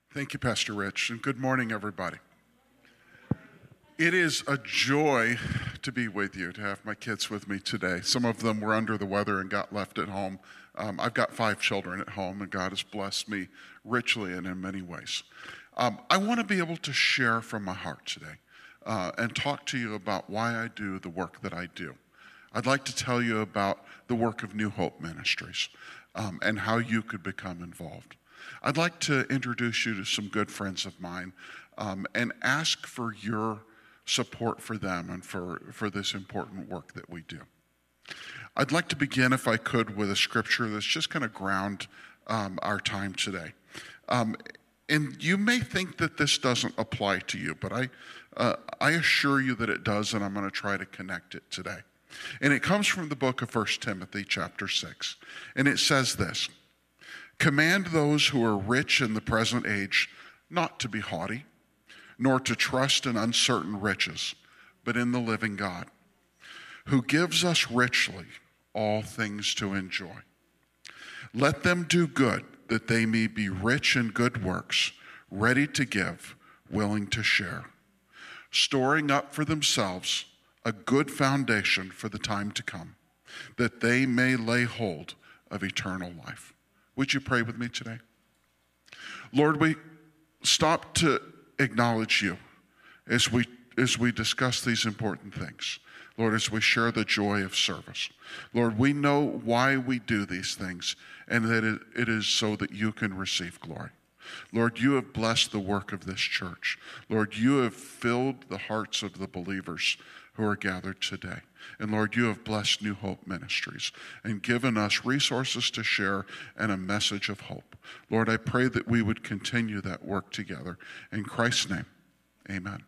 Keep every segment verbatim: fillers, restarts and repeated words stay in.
Thank you, Pastor Rich, and good morning, everybody. It is a joy to be with you, to have my kids with me today. Some of them were under the weather and got left at home. Um, I've got five children at home, and God has blessed me richly and in many ways. Um, I want to be able to share from my heart today uh, and talk to you about why I do the work that I do. I'd like to tell you about the work of New Hope Ministries um, and how you could become involved. I'd like to introduce you to some good friends of mine um, and ask for your support for them and for, for this important work that we do. I'd like to begin, if I could, with a scripture that's just going to ground um, our time today. Um, and you may think that this doesn't apply to you, but I, uh, I assure you that it does, and I'm going to try to connect it today. And it comes from the book of First Timothy chapter six, and it says this: "Command those who are rich in the present age not to be haughty, nor to trust in uncertain riches, but in the living God, who gives us richly all things to enjoy. Let them do good, that they may be rich in good works, ready to give, willing to share, storing up for themselves a good foundation for the time to come, that they may lay hold of eternal life." Would you pray with me today? Lord, we stop to acknowledge you as we as we discuss these important things. Lord, as we share the joy of service. Lord, we know why we do these things, and that it, it is so that you can receive glory. Lord, you have blessed the work of this church. Lord, you have filled the hearts of the believers who are gathered today. And Lord, you have blessed New Hope Ministries and given us resources to share and a message of hope. Lord, I pray that we would continue that work together. In Christ's name, amen.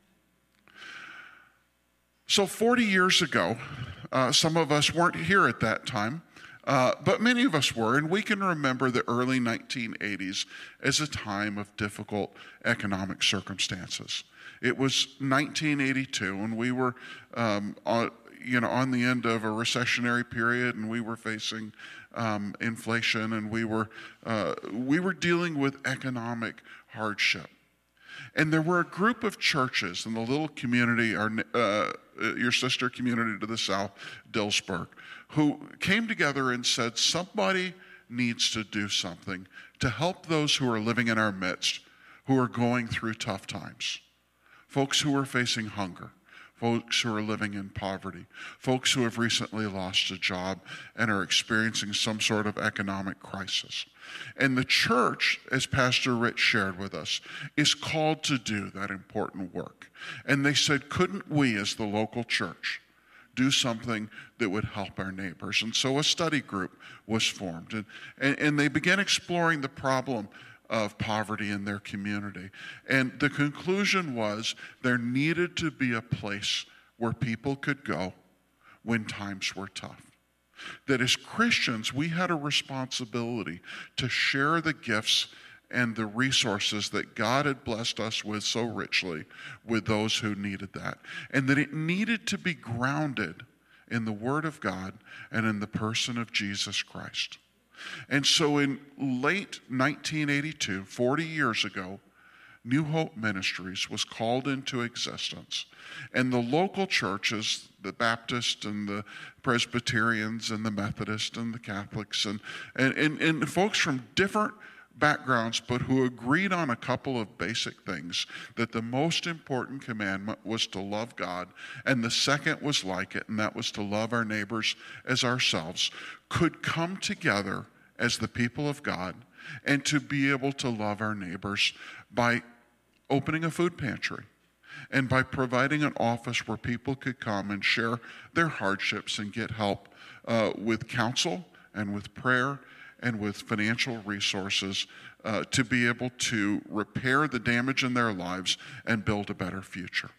So forty years ago, uh, some of us weren't here at that time, uh, but many of us were, and we can remember the early nineteen eighties as a time of difficult economic circumstances. It was nineteen eighty-two, and we were um, on, you know, on the end of a recessionary period, and we were facing um, inflation, and we were uh, we were dealing with economic hardship. And there were a group of churches in the little community, our, uh, your sister community to the south, Dillsburg, who came together and said, somebody needs to do something to help those who are living in our midst, who are going through tough times. Folks who are facing hunger, folks who are living in poverty, folks who have recently lost a job and are experiencing some sort of economic crisis. And the church, as Pastor Rich shared with us, is called to do that important work. And they said, couldn't we as the local church do something that would help our neighbors? And so a study group was formed, and, and, and they began exploring the problem of poverty in their community. And the conclusion was there needed to be a place where people could go when times were tough. That as Christians, we had a responsibility to share the gifts and the resources that God had blessed us with so richly with those who needed that. And that it needed to be grounded in the Word of God and in the person of Jesus Christ. And so in late nineteen eighty-two, forty years ago, New Hope Ministries was called into existence. And the local churches, the Baptist and the Presbyterians and the Methodist and the Catholics, and, and, and, and folks from different backgrounds, but who agreed on a couple of basic things, that the most important commandment was to love God, and the second was like it, and that was to love our neighbors as ourselves, could come together as the people of God and to be able to love our neighbors by opening a food pantry and by providing an office where people could come and share their hardships and get help uh, with counsel and with prayer and with financial resources uh, to be able to repair the damage in their lives and build a better future.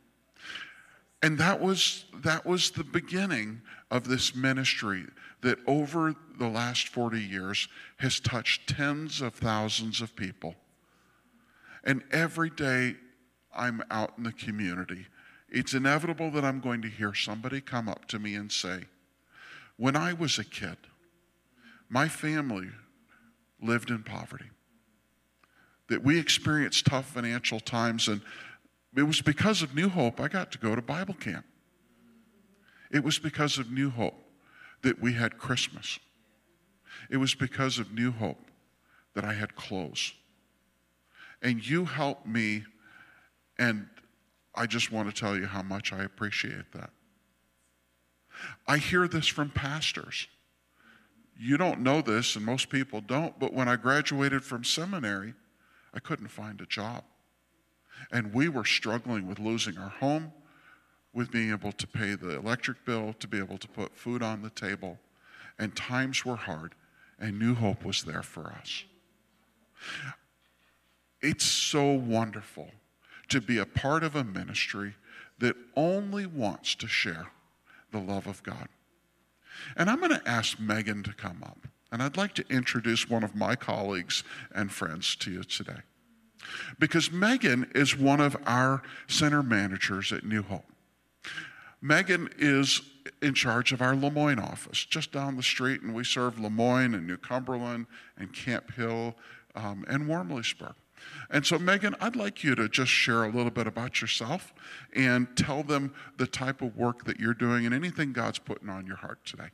And that was that was the beginning of this ministry that over the last forty years has touched tens of thousands of people. And every day I'm out in the community, it's inevitable that I'm going to hear somebody come up to me and say, when I was a kid, my family lived in poverty. that we experienced tough financial times, and it was because of New Hope I got to go to Bible camp. It was because of New Hope that we had Christmas. It was because of New Hope that I had clothes. And you helped me, and I just want to tell you how much I appreciate that. I hear this from pastors. You don't know this, and most people don't, but when I graduated from seminary, I couldn't find a job. And we were struggling with losing our home, with being able to pay the electric bill, to be able to put food on the table. And times were hard, and New Hope was there for us. It's so wonderful to be a part of a ministry that only wants to share the love of God. And I'm going to ask Megan to come up. And I'd like to introduce one of my colleagues and friends to you today. Because Megan is one of our center managers at New Hope. Megan is in charge of our Lemoyne office, just down the street, and we serve Lemoyne and New Cumberland and Camp Hill um, and Wormleysburg. And so, Megan, I'd like you to just share a little bit about yourself and tell them the type of work that you're doing and anything God's putting on your heart today.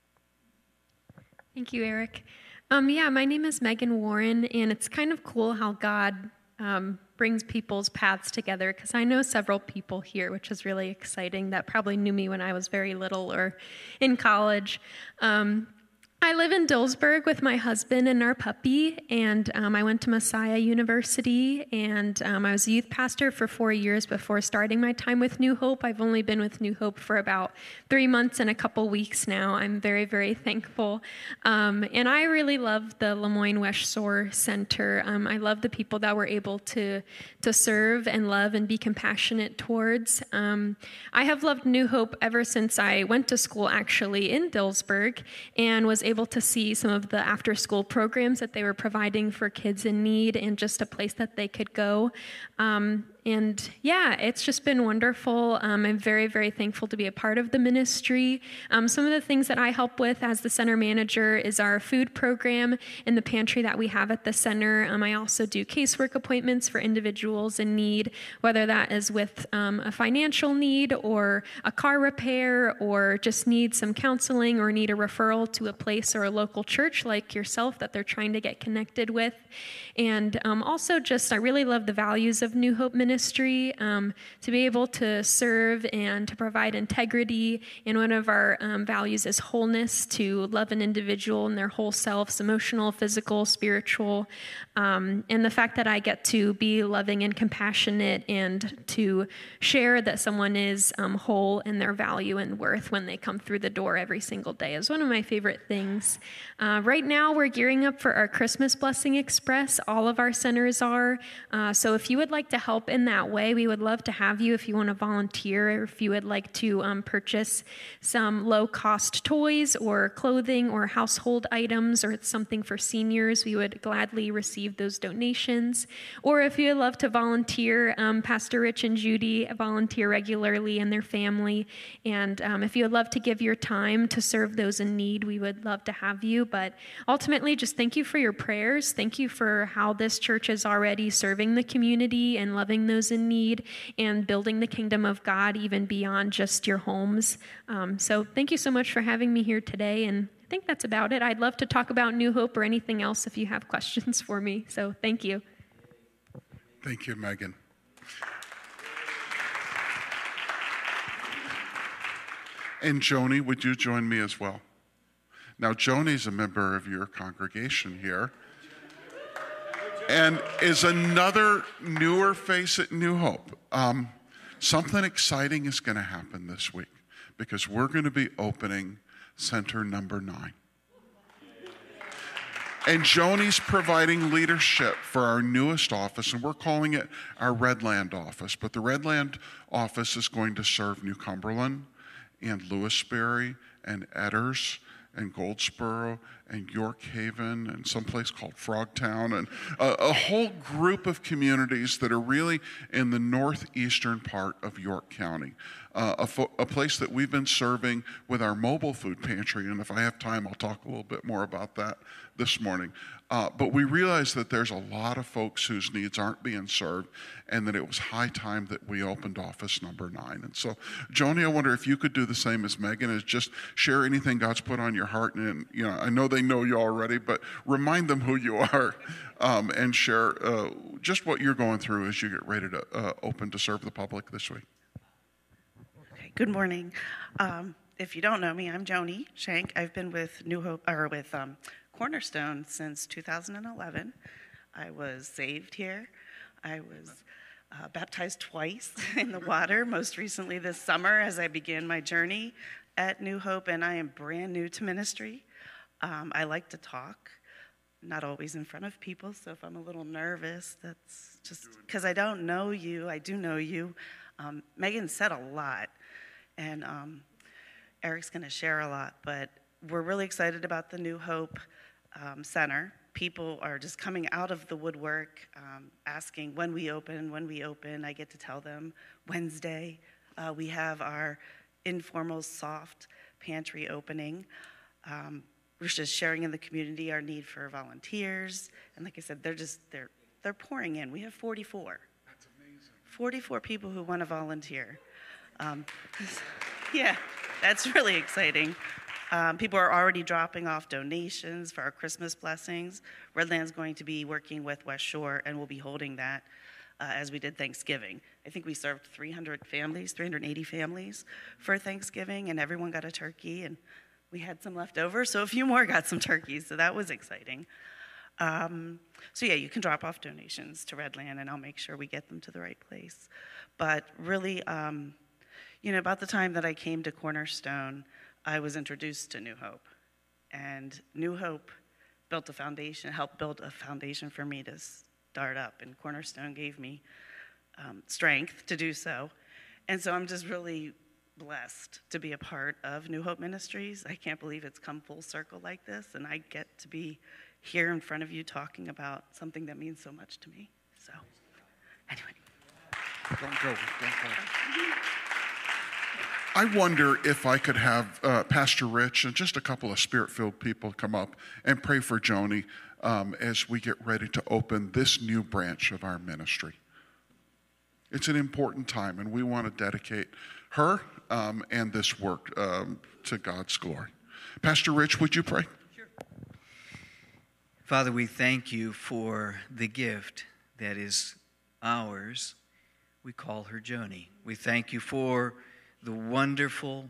Thank you, Eric. Um, yeah, my name is Megan Warren, and it's kind of cool how God um, brings people's paths together, because I know several people here, which is really exciting, that probably knew me when I was very little or in college. Um, I live in Dillsburg with my husband and our puppy, and um, I went to Messiah University, and um, I was a youth pastor for four years before starting my time with New Hope. I've only been with New Hope for about three months and a couple weeks now. I'm very, very thankful. Um, and I really love the Lemoyne West Shore Center. Um, I love the people that we're able to, to serve and love and be compassionate towards. Um, I have loved New Hope ever since I went to school, actually, in Dillsburg, and was able able to see some of the after-school programs that they were providing for kids in need, and just a place that they could go. Um, and yeah, it's just been wonderful. Um, I'm very, very thankful to be a part of the ministry. Um, some of the things that I help with as the center manager is our food program in the pantry that we have at the center. Um, I also do casework appointments for individuals in need, whether that is with um, a financial need or a car repair, or just need some counseling or need a referral to a place or a local church like yourself that they're trying to get connected with. And um, also just, I really love the values of New Hope Ministry, um, to be able to serve and to provide integrity. And one of our um, values is wholeness, to love an individual in their whole selves, emotional, physical, spiritual. Um, and the fact that I get to be loving and compassionate and to share that someone is um, whole in their value and worth when they come through the door every single day is one of my favorite things. Uh, right now, we're gearing up for our Christmas Blessing Express. All of our centers are. Uh, so if you would like to help in that way, we would love to have you if you want to volunteer, or if you would like to um, purchase some low-cost toys or clothing or household items, or it's something for seniors, we would gladly receive those donations. Or if you would love to volunteer, um, Pastor Rich and Judy volunteer regularly and their family. And um, if you would love to give your time to serve those in need, we would love to have you. But ultimately, just thank you for your prayers. Thank you for how this church is already serving the community and loving those in need and building the kingdom of God even beyond just your homes. Um, so thank you so much for having me here today. And I think that's about it. I'd love to talk about New Hope or anything else if you have questions for me. So thank you. Thank you, Megan. And Joni, would you join me as well? Now, Joni's a member of your congregation here and is another newer face at New Hope. Um, something exciting is going to happen this week because we're going to be opening center number nine. And Joni's providing leadership for our newest office, and we're calling it our Redland office. But the Redland office is going to serve New Cumberland and Lewisberry and Edders and Goldsboro and York Haven and someplace called Frogtown, and a, a whole group of communities that are really in the northeastern part of York County. Uh, a, fo- a place that we've been serving with our mobile food pantry, and if I have time, I'll talk a little bit more about that this morning. Uh, but we realize that there's a lot of folks whose needs aren't being served, and that it was high time that we opened office number nine. And so, Joni, I wonder if you could do the same as Megan, is just share anything God's put on your heart. And, you know, I know they know you already, but remind them who you are, um, and share uh, just what you're going through as you get ready to uh, open to serve the public this week. Good morning. Um, if you don't know me, I'm Joni Shank. I've been with New Hope or with um, Cornerstone since two thousand eleven. I was saved here. I was uh, baptized twice in the water, most recently this summer as I began my journey at New Hope, and I am brand new to ministry. Um, I like to talk, not always in front of people, so if I'm a little nervous, that's just because I don't know you. I do know you. Um, Megan said a lot. And um, Eric's going to share a lot, but we're really excited about the New Hope um, Center. People are just coming out of the woodwork, um, asking when we open, when we open. I get to tell them Wednesday. Uh, we have our informal soft pantry opening. Um, we're just sharing in the community our need for volunteers. And like I said, they're just, they're, they're pouring in. We have forty-four. That's amazing. forty-four people who want to volunteer. Um, yeah, that's really exciting. Um, people are already dropping off donations for our Christmas blessings. Redland's going to be working with West Shore, and we'll be holding that uh, as we did Thanksgiving. I think we served three hundred families, three hundred eighty families for Thanksgiving, and everyone got a turkey, and we had some left over, so a few more got some turkeys, so that was exciting. Um, so yeah, you can drop off donations to Redland, and I'll make sure we get them to the right place. But really, um, you know, about the time that I came to Cornerstone, I was introduced to New Hope. And New Hope built a foundation, helped build a foundation for me to start up. And Cornerstone gave me um, strength to do so. And so I'm just really blessed to be a part of New Hope Ministries. I can't believe it's come full circle like this. And I get to be here in front of you talking about something that means so much to me. So, anyway. Don't go. Don't go. I wonder if I could have uh, Pastor Rich and just a couple of spirit-filled people come up and pray for Joni um, as we get ready to open this new branch of our ministry. It's an important time, and we want to dedicate her um, and this work um, to God's glory. Pastor Rich, would you pray? Sure. Father, we thank you for the gift that is ours. We call her Joni. We thank you for the wonderful,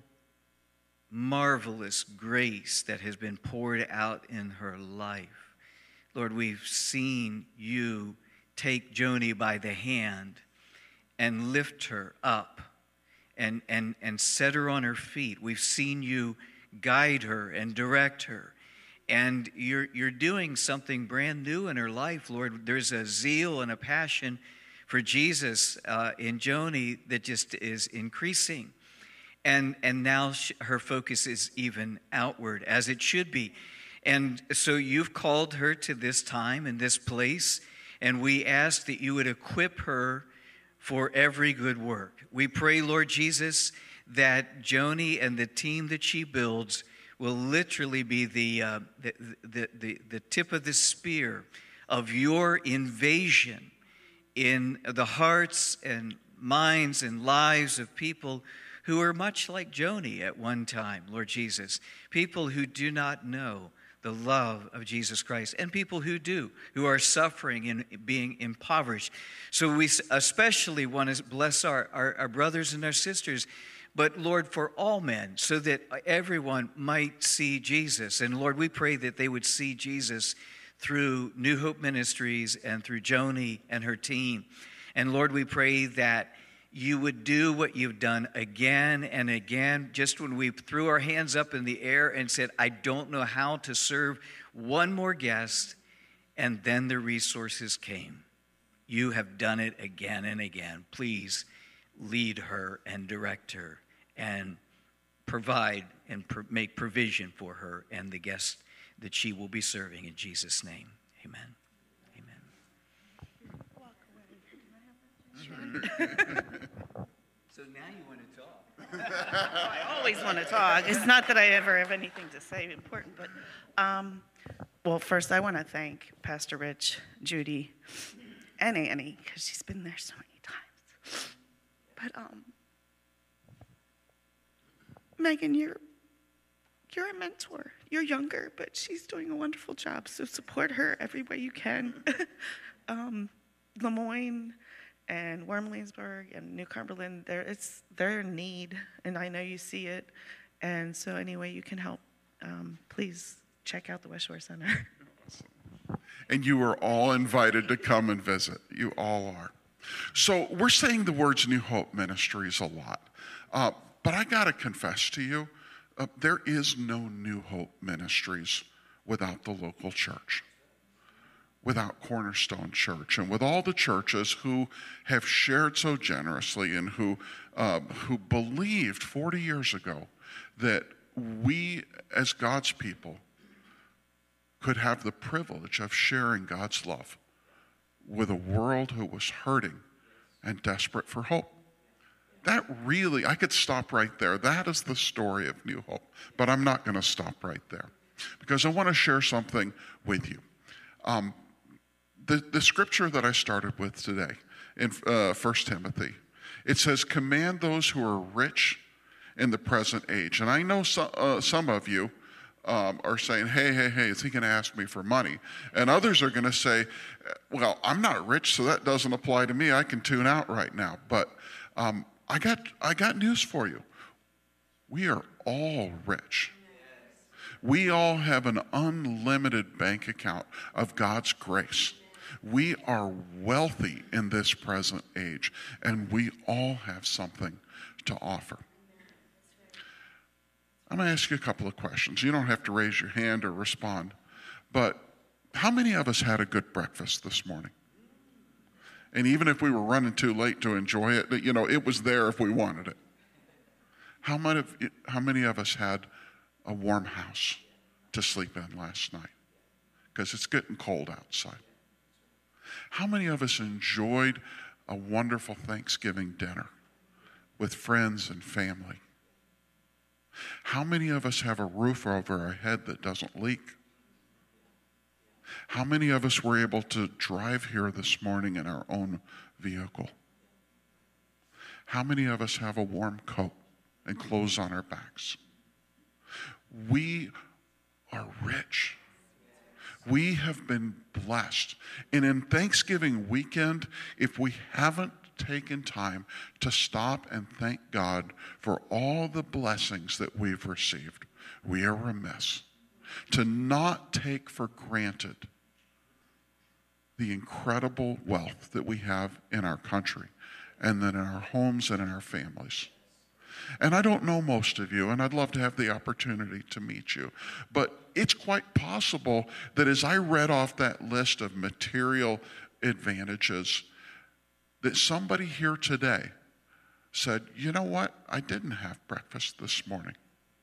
marvelous grace that has been poured out in her life. Lord, we've seen you take Joni by the hand and lift her up and, and, and set her on her feet. We've seen you guide her and direct her. And you're, you're doing something brand new in her life, Lord. There's a zeal and a passion for Jesus uh, in Joni that just is increasing. And and now she, her focus is even outward, as it should be. And so you've called her to this time and this place, and we ask that you would equip her for every good work. We pray, Lord Jesus, that Joni and the team that she builds will literally be the, uh, the, the, the, the tip of the spear of your invasion in the hearts and minds and lives of people who are much like Joni at one time, Lord Jesus. People who do not know the love of Jesus Christ, and people who do, who are suffering and being impoverished. So we especially want to bless our, our, our brothers and our sisters, but Lord, for all men, so that everyone might see Jesus. And Lord, we pray that they would see Jesus through New Hope Ministries and through Joni and her team. And Lord, we pray that you would do what you've done again and again. Just when we threw our hands up in the air and said, I don't know how to serve one more guest, and then the resources came. You have done it again and again. Please lead her and direct her and provide and pro- make provision for her and the guests that she will be serving. In Jesus' name, amen. So now you want to talk. I always want to talk. It's not that I ever have anything to say important, but um, well, first I want to thank Pastor Rich, Judy, and Annie, because she's been there so many times. But um, Megan, you're you're a mentor. You're younger, but she's doing a wonderful job. So support her every way you can. um, Lemoyne and Wormleysburg and New Cumberland, they're, it's, they're in need, and I know you see it. And so any way you can help, um, please check out the West Shore Center. And you are all invited to come and visit. You all are. So we're saying the words New Hope Ministries a lot. Uh, but I got to confess to you, uh, there is no New Hope Ministries without the local church, without Cornerstone Church, and with all the churches who have shared so generously and who, uh, who believed forty years ago that we as God's people could have the privilege of sharing God's love with a world who was hurting and desperate for hope. That really, I could stop right there. That is the story of New Hope. But I'm not going to stop right there because I want to share something with you. Um, the, the scripture that I started with today in uh, First Timothy, it says, command those who are rich in the present age. And I know so, uh, some of you um, are saying, hey, hey, hey, is he going to ask me for money? And others are going to say, well, I'm not rich, so that doesn't apply to me. I can tune out right now. But um, I got I got news for you. We are all rich. We all have an unlimited bank account of God's grace. We are wealthy in this present age, and we all have something to offer. I'm going to ask you a couple of questions. You don't have to raise your hand or respond, but how many of us had a good breakfast this morning? And even if we were running too late to enjoy it, you know, it was there if we wanted it. How many of, how many of us had a warm house to sleep in last night? Because it's getting cold outside. How many of us enjoyed a wonderful Thanksgiving dinner with friends and family? How many of us have a roof over our head that doesn't leak? How many of us were able to drive here this morning in our own vehicle? How many of us have a warm coat and clothes on our backs? We are rich. We have been blessed. And in Thanksgiving weekend, if we haven't taken time to stop and thank God for all the blessings that we've received, we are remiss. To not take for granted the incredible wealth that we have in our country and then in our homes and in our families. And I don't know most of you, and I'd love to have the opportunity to meet you, but it's quite possible that as I read off that list of material advantages, that somebody here today said, you know what, I didn't have breakfast this morning.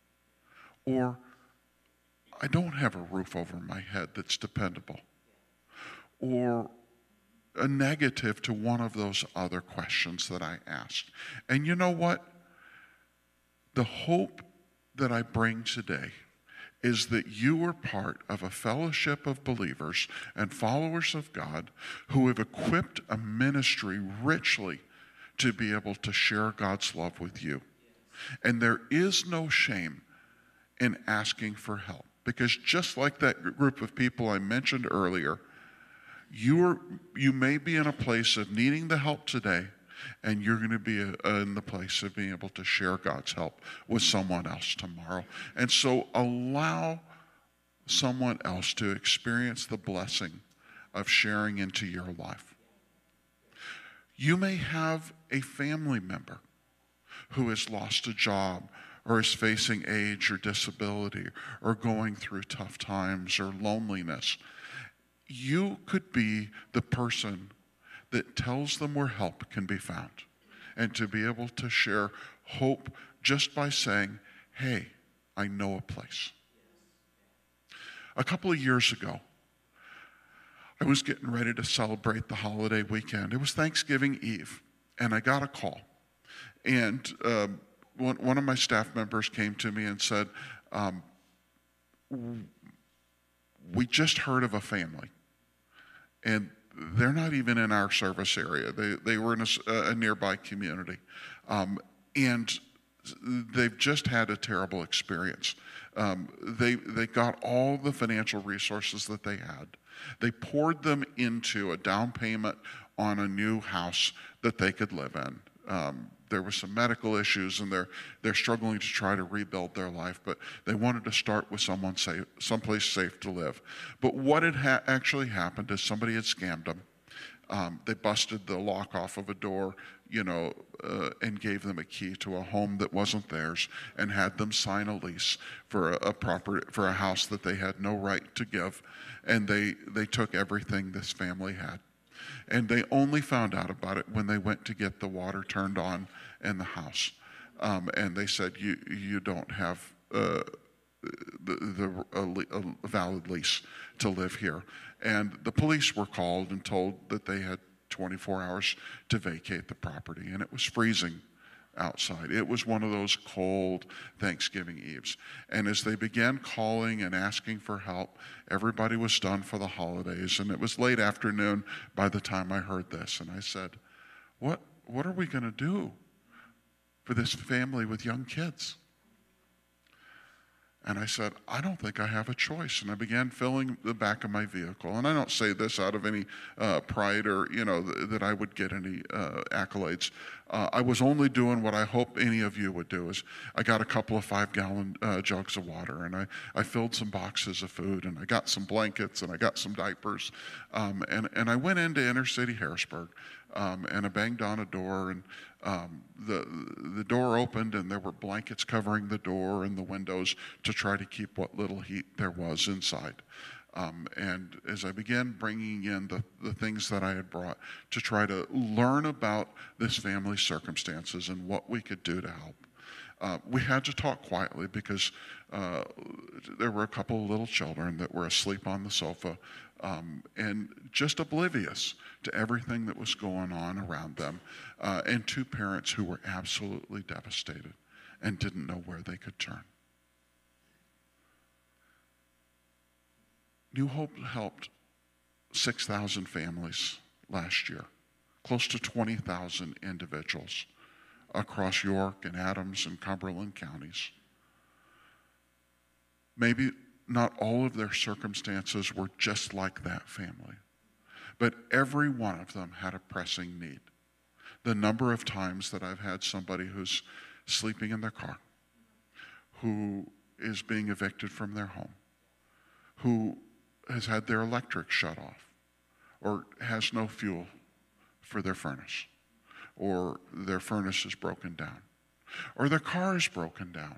Or I don't have a roof over my head that's dependable. Or a negative to one of those other questions that I asked. And you know what? The hope that I bring today is that you are part of a fellowship of believers and followers of God who have equipped a ministry richly to be able to share God's love with you. And there is no shame in asking for help. Because just like that group of people I mentioned earlier, you're, you may be in a place of needing the help today, and you're going to be a, a, in the place of being able to share God's help with someone else tomorrow. And so allow someone else to experience the blessing of sharing into your life. You may have a family member who has lost a job or is facing age or disability or going through tough times or loneliness. You could be the person that tells them where help can be found and to be able to share hope just by saying, hey, I know a place. A couple of years ago, I was getting ready to celebrate the holiday weekend. It was Thanksgiving Eve, and I got a call. And um, one, one of my staff members came to me and said, um, we just heard of a family, and they're not even in our service area. They, they were in a, a nearby community, um, and they've just had a terrible experience. Um, they, they got all the financial resources that they had. They poured them into a down payment on a new house that they could live in. Um, there were some medical issues, and they're they're struggling to try to rebuild their life. But they wanted to start with someone safe, someplace safe to live. But what had ha- actually happened is somebody had scammed them. Um, they busted the lock off of a door, you know, uh, and gave them a key to a home that wasn't theirs, and had them sign a lease for a, a property for a house that they had no right to give, and they they took everything this family had, and they only found out about it when they went to get the water turned on in the house, um, and they said you you don't have uh, the the a, a valid lease to live here. And the police were called and told that they had twenty-four hours to vacate the property, and it was freezing outside. It was one of those cold Thanksgiving Eves. And as they began calling and asking for help, everybody was done for the holidays, and it was late afternoon by the time I heard this. And I said, what, what are we going to do for this family with young kids? And I said, I don't think I have a choice. And I began filling the back of my vehicle. And I don't say this out of any uh, pride or, you know, th- that I would get any uh, accolades. Uh, I was only doing what I hope any of you would do. Is I got a couple of five-gallon uh, jugs of water, and I, I filled some boxes of food, and I got some blankets, and I got some diapers. Um, and, and I went into inner city Harrisburg, um, and I banged on a door, and Um, the the door opened, and there were blankets covering the door and the windows to try to keep what little heat there was inside. Um, and as I began bringing in the, the things that I had brought to try to learn about this family's circumstances and what we could do to help, uh, we had to talk quietly because uh, there were a couple of little children that were asleep on the sofa, um, and just oblivious to everything that was going on around them, uh, and two parents who were absolutely devastated and didn't know where they could turn. New Hope helped six thousand families last year, close to twenty thousand individuals across York and Adams and Cumberland counties. Maybe not all of their circumstances were just like that family, but every one of them had a pressing need. The number of times that I've had somebody who's sleeping in their car, who is being evicted from their home, who has had their electric shut off, or has no fuel for their furnace, or their furnace is broken down, or their car is broken down.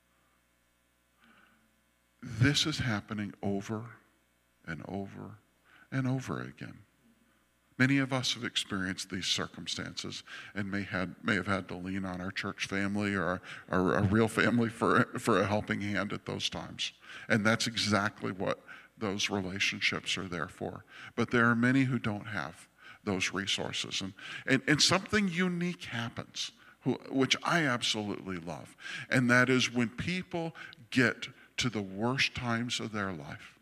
This is happening over and over and over again. Many of us have experienced these circumstances and may, had, may have had to lean on our church family or our, our, our real family for, for a helping hand at those times. And that's exactly what those relationships are there for. But there are many who don't have those resources. And, and, and something unique happens, who, which I absolutely love. And that is when people get to the worst times of their life,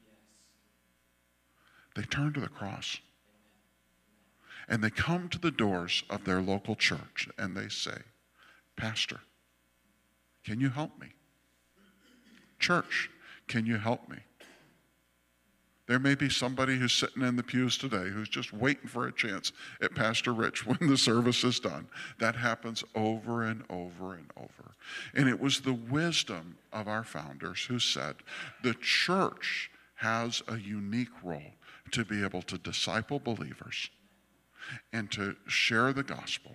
they turn to the cross. And they come to the doors of their local church and they say, Pastor, can you help me? Church, can you help me? There may be somebody who's sitting in the pews today who's just waiting for a chance at Pastor Rich when the service is done. That happens over and over and over. And it was the wisdom of our founders who said the church has a unique role to be able to disciple believers and to share the gospel.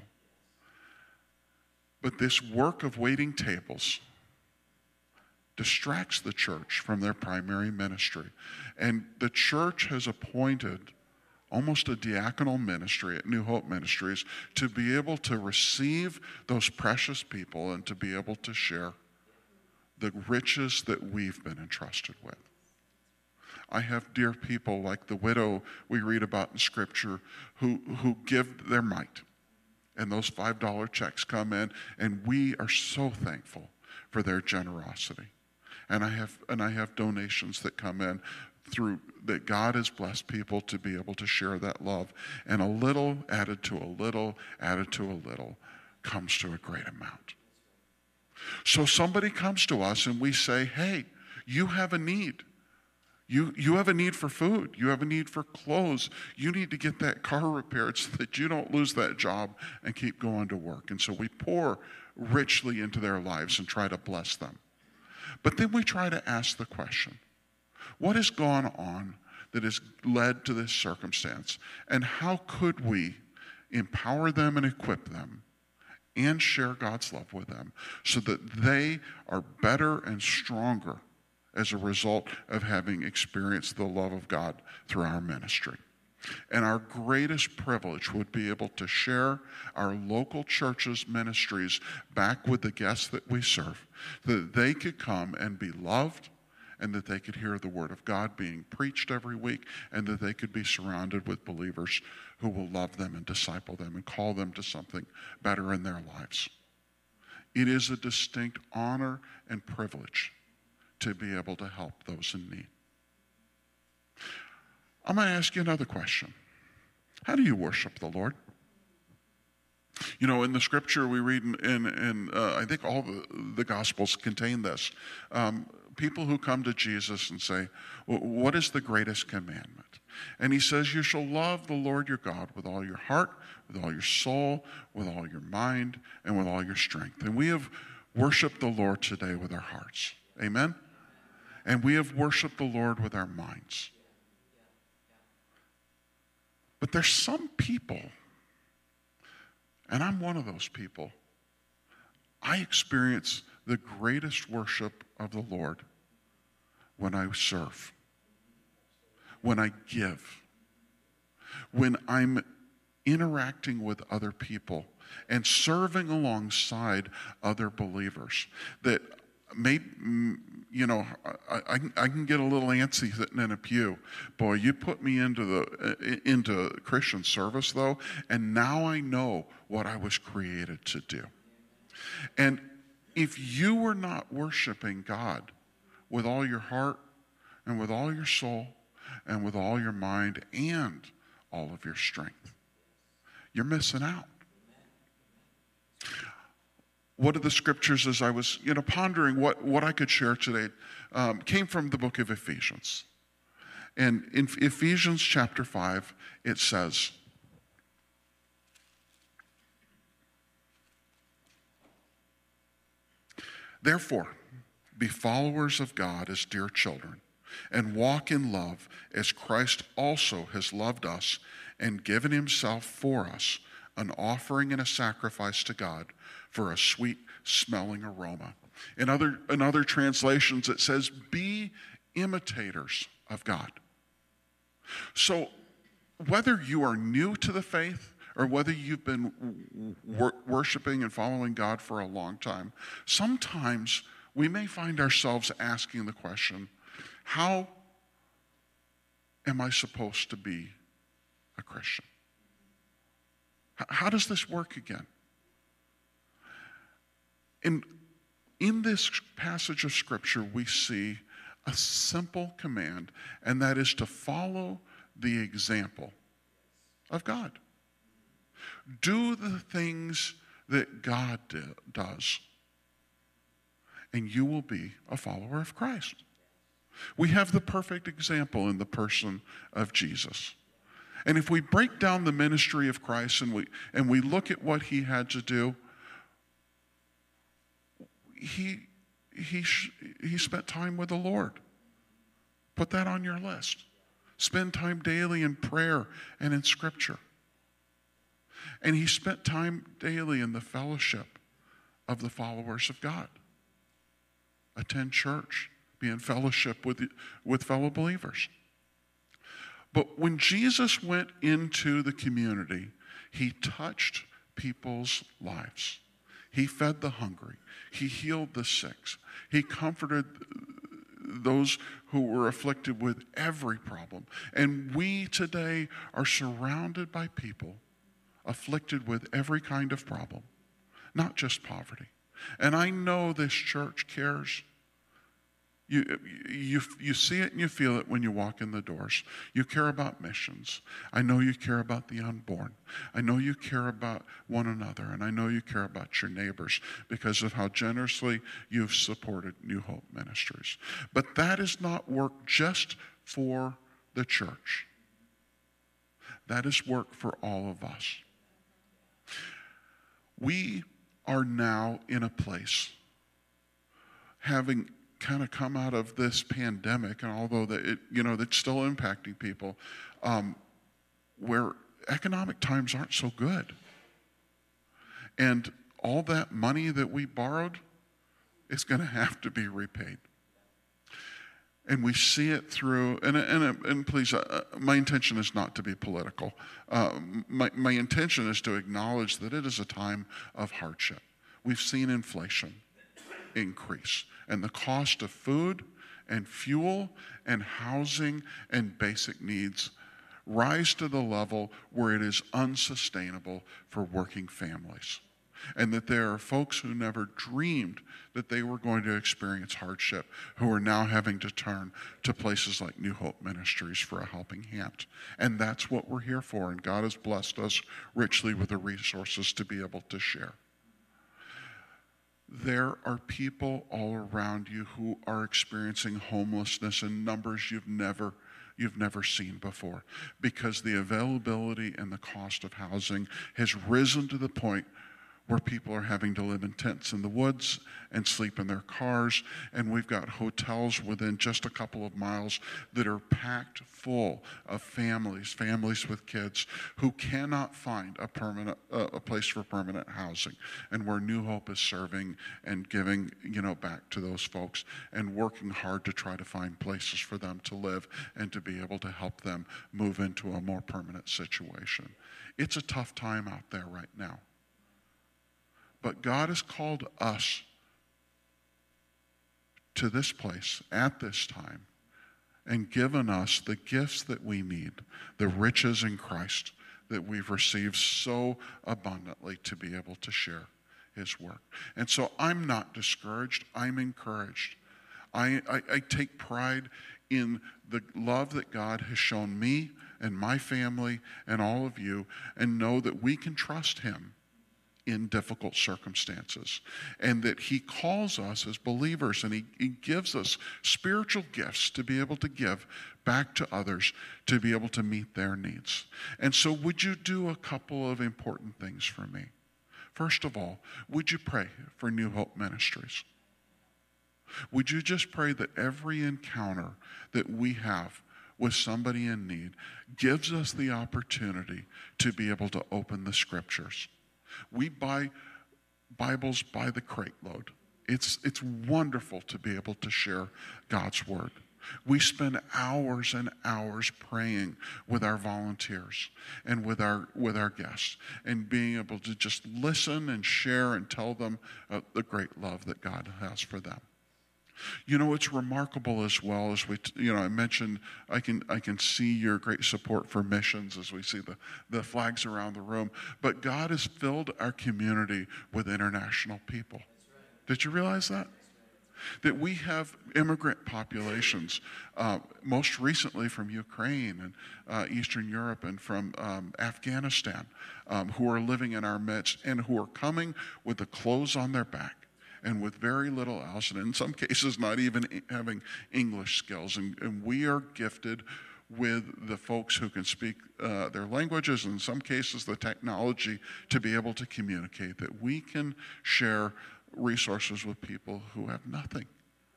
But this work of waiting tables distracts the church from their primary ministry. And the church has appointed almost a diaconal ministry at New Hope Ministries to be able to receive those precious people and to be able to share the riches that we've been entrusted with. I have dear people like the widow we read about in Scripture who, who give their mite. And those five dollar checks come in, and we are so thankful for their generosity. And I have and I have donations that come in through that God has blessed people to be able to share that love. And a little added to a little, added to a little, comes to a great amount. So somebody comes to us and we say, hey, you have a need. You, you have a need for food. You have a need for clothes. You need to get that car repaired so that you don't lose that job and keep going to work. And so we pour richly into their lives and try to bless them. But then we try to ask the question, what has gone on that has led to this circumstance? And how could we empower them and equip them and share God's love with them so that they are better and stronger as a result of having experienced the love of God through our ministry? And our greatest privilege would be able to share our local church's ministries back with the guests that we serve, that they could come and be loved, and that they could hear the word of God being preached every week, and that they could be surrounded with believers who will love them and disciple them and call them to something better in their lives. It is a distinct honor and privilege to be able to help those in need. I'm going to ask you another question. How do you worship the Lord? You know, in the scripture we read in, in, in uh, I think all the, the Gospels contain this. Um, people who come to Jesus and say, what is the greatest commandment? And he says, you shall love the Lord your God with all your heart, with all your soul, with all your mind, and with all your strength. And we have worshiped the Lord today with our hearts. Amen? And we have worshiped the Lord with our minds. But there's some people, and I'm one of those people, I experience the greatest worship of the Lord when I serve, when I give, when I'm interacting with other people and serving alongside other believers. That may, you know, I, I, I can get a little antsy sitting in a pew. Boy, you put me into the into Christian service though, and now I know what I was created to do. And if you were not worshiping God with all your heart and with all your soul and with all your mind and all of your strength, you're missing out. One of the scriptures, as I was, you know, pondering what, what I could share today, um, came from the book of Ephesians. And in Ephesians chapter five, it says, therefore, be followers of God as dear children, and walk in love as Christ also has loved us and given himself for us, an offering and a sacrifice to God for a sweet smelling aroma. In other, in other translations, it says, be imitators of God. So whether you are new to the faith or whether you've been wor- worshiping and following God for a long time, sometimes we may find ourselves asking the question, how am I supposed to be a Christian? H- how does this work again? In, in this passage of Scripture, we see a simple command, and that is to follow the example of God. Do the things that God did, does, and you will be a follower of Christ. We have the perfect example in the person of Jesus. And if we break down the ministry of Christ and we and we look at what he had to do, he he he spent time with the Lord. Put that on your list. Spend time daily in prayer and in Scripture. And he spent time daily in the fellowship of the followers of God. Attend church, be in fellowship with, with fellow believers. But when Jesus went into the community, he touched people's lives. He fed the hungry. He healed the sick. He comforted those who were afflicted with every problem. And we today are surrounded by people afflicted with every kind of problem, not just poverty. And I know this church cares. You, you, you see it and you feel it when you walk in the doors. You care about missions. I know you care about the unborn. I know you care about one another, and I know you care about your neighbors because of how generously you've supported New Hope Ministries. But that is not work just for the church. That is work for all of us. We are now in a place, having kind of come out of this pandemic, and although that it, you know, that's still impacting people, um, where economic times aren't so good. And all that money that we borrowed is going to have to be repaid. And we see it through, and, and, and please, uh, my intention is not to be political. Uh, my, my intention is to acknowledge that it is a time of hardship. We've seen inflation increase, and the cost of food and fuel and housing and basic needs rise to the level where it is unsustainable for working families. And that there are folks who never dreamed that they were going to experience hardship who are now having to turn to places like New Hope Ministries for a helping hand. And that's what we're here for, and God has blessed us richly with the resources to be able to share. There are people all around you who are experiencing homelessness in numbers you've never you've never seen before, because the availability and the cost of housing has risen to the point where people are having to live in tents in the woods and sleep in their cars. And we've got hotels within just a couple of miles that are packed full of families, families with kids who cannot find a permanent, uh, a place for permanent housing. And where New Hope is serving and giving, you know, back to those folks and working hard to try to find places for them to live and to be able to help them move into a more permanent situation. It's a tough time out there right now. But God has called us to this place at this time and given us the gifts that we need, the riches in Christ that we've received so abundantly to be able to share his work. And so I'm not discouraged, I'm encouraged. I, I, I take pride in the love that God has shown me and my family and all of you, and know that we can trust him in difficult circumstances, and that he calls us as believers, and he, he gives us spiritual gifts to be able to give back to others to be able to meet their needs. And so would you do a couple of important things for me? First of all, would you pray for New Hope Ministries? Would you just pray that every encounter that we have with somebody in need gives us the opportunity to be able to open the scriptures? We buy Bibles by the crate load. It's, it's wonderful to be able to share God's word. We spend hours and hours praying with our volunteers and with our, with our guests, and being able to just listen and share and tell them uh, the great love that God has for them. You know, it's remarkable as well as we, you know, I mentioned, I can I can see your great support for missions as we see the, the flags around the room. But God has filled our community with international people. Did you realize that? That we have immigrant populations, uh, most recently from Ukraine and uh, Eastern Europe and from um, Afghanistan, um, who are living in our midst and who are coming with the clothes on their back and with very little else, and in some cases not even having English skills. And, and we are gifted with the folks who can speak uh, their languages, and in some cases the technology to be able to communicate, that we can share resources with people who have nothing,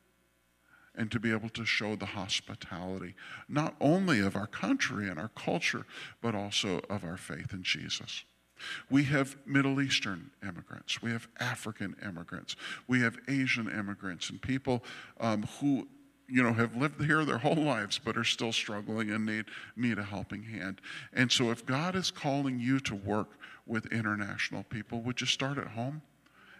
and to be able to show the hospitality, not only of our country and our culture, but also of our faith in Jesus. We have Middle Eastern immigrants. We have African immigrants. We have Asian immigrants, and people um, who, you know, have lived here their whole lives but are still struggling and need, need a helping hand. And so if God is calling you to work with international people, would you start at home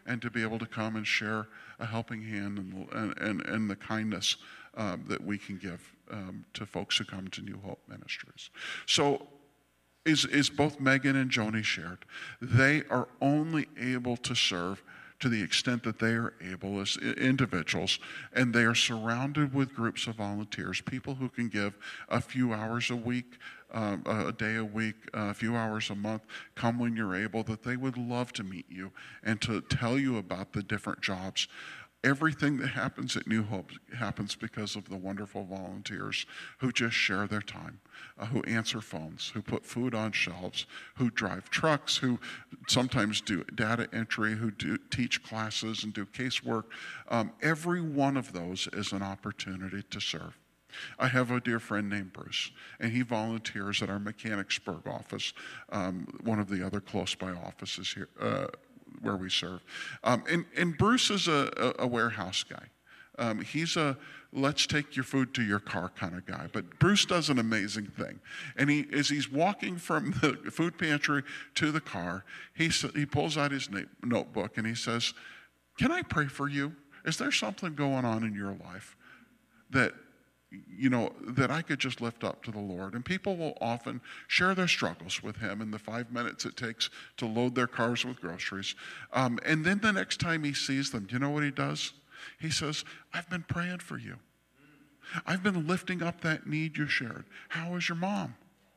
and to be able to come and share a helping hand and, and, and, and the kindness um, that we can give um, to folks who come to New Hope Ministries. So, is, is both Megan and Joni shared, they are only able to serve to the extent that they are able as individuals, and they are surrounded with groups of volunteers, people who can give a few hours a week, um, a day a week, a few hours a month, come when you're able, that they would love to meet you and to tell you about the different jobs. Everything that happens at New Hope happens because of the wonderful volunteers who just share their time, uh, who answer phones, who put food on shelves, who drive trucks, who sometimes do data entry, who do teach classes and do casework. Um, every one of those is an opportunity to serve. I have a dear friend named Bruce, and he volunteers at our Mechanicsburg office, um, one of the other close by offices here, uh, where we serve. Um, and, and Bruce is a, a, a warehouse guy. Um, he's a let's take your food to your car kind of guy. But Bruce does an amazing thing. And he, as he's walking from the food pantry to the car, he, he pulls out his na- notebook and he says, "Can I pray for you? Is there something going on in your life that you know, that I could just lift up to the Lord?" And people will often share their struggles with him in the five minutes it takes to load their cars with groceries. Um, and then the next time he sees them, do you know what he does? He says, "I've been praying for you. I've been lifting up that need you shared. How is your mom?"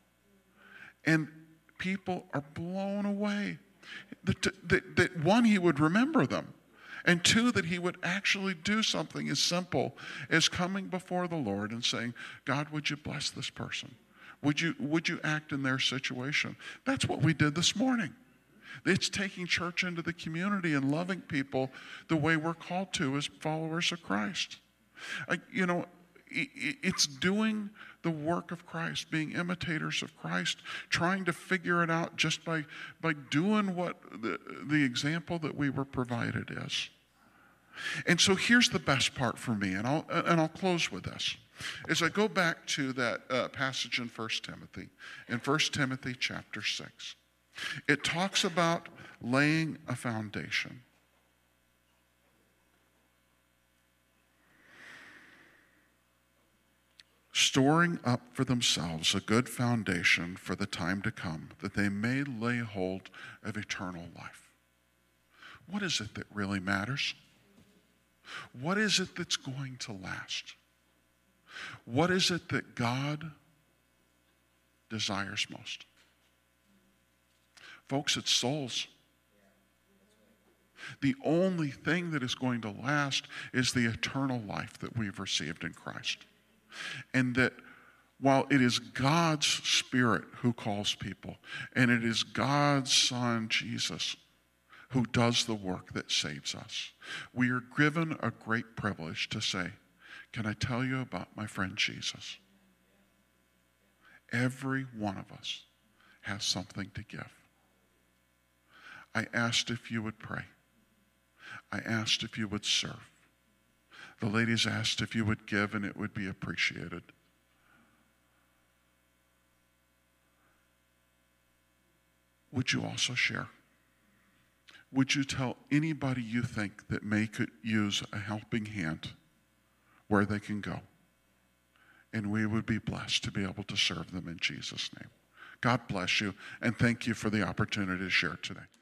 And people are blown away. That, that, that one, he would remember them. And two, that he would actually do something as simple as coming before the Lord and saying, "God, would you bless this person? Would you, would you act in their situation?" That's what we did this morning. It's taking church into the community and loving people the way we're called to as followers of Christ. I, you know, it's doing the work of Christ, being imitators of Christ, trying to figure it out just by, by doing what the, the example that we were provided is. And so here's the best part for me, and I'll, and I'll close with this. As I go back to that uh, passage in First Timothy, in First Timothy chapter six, it talks about laying a foundation. Storing up for themselves a good foundation for the time to come, that they may lay hold of eternal life. What is it that really matters? What is it that's going to last? What is it that God desires most? Folks, it's souls. The only thing that is going to last is the eternal life that we've received in Christ. And that while it is God's Spirit who calls people, and it is God's Son, Jesus, who does the work that saves us, we are given a great privilege to say, "Can I tell you about my friend Jesus?" Every one of us has something to give. I asked if you would pray. I asked if you would serve. The ladies asked if you would give, and it would be appreciated. Would you also share? Would you tell anybody you think that may could use a helping hand where they can go? And we would be blessed to be able to serve them in Jesus' name. God bless you, and thank you for the opportunity to share today.